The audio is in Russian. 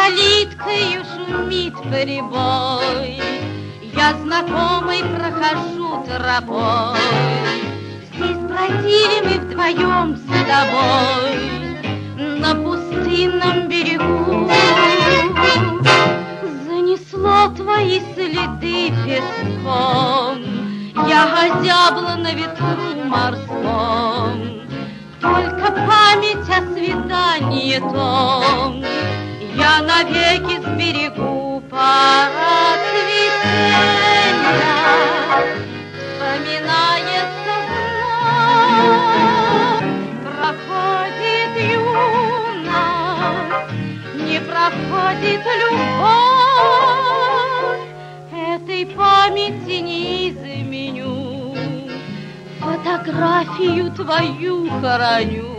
калиткою шумит прибой, я знакомый прохожу тропой. Здесь бродили мы вдвоем с тобой на пустынном берегу. Занесло твои следы песком, я озябла на ветру морском. Только память о свидании том я навеки сберегу. Пора цветения вспоминается вновь. Проходит юность, не проходит любовь. Этой памяти не изменю, фотографию твою хороню.